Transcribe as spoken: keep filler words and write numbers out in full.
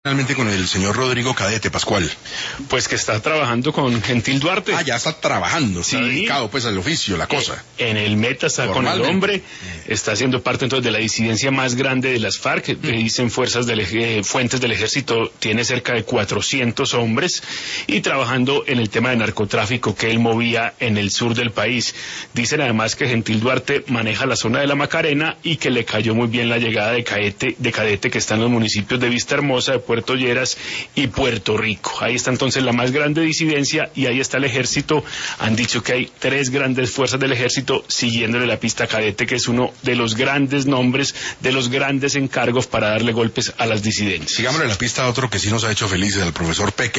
Finalmente con el señor Rodrigo Cadete, Pascual. Pues que está trabajando con Gentil Duarte. Ah, ya está trabajando, está sí. dedicado pues al oficio, la cosa. Eh, en el Meta está con el hombre, está haciendo parte entonces de la disidencia más grande de las FARC, que mm. dicen fuerzas del, eh, fuentes del ejército, tiene cerca de cuatrocientos hombres, y trabajando en el tema de narcotráfico que él movía en el sur del país. Dicen además que Gentil Duarte maneja la zona de la Macarena y que le cayó muy bien la llegada de Cadete, de Cadete que está en los municipios de Vista Hermosa, de Puerto Lleras y Puerto Rico. Ahí está entonces la más grande disidencia y ahí está el ejército. Han dicho que hay tres grandes fuerzas del ejército siguiéndole la pista a Cadete, que es uno de los grandes nombres, de los grandes encargos para darle golpes a las disidencias. Sigámosle la pista a otro que sí nos ha hecho felices, al profesor Peque.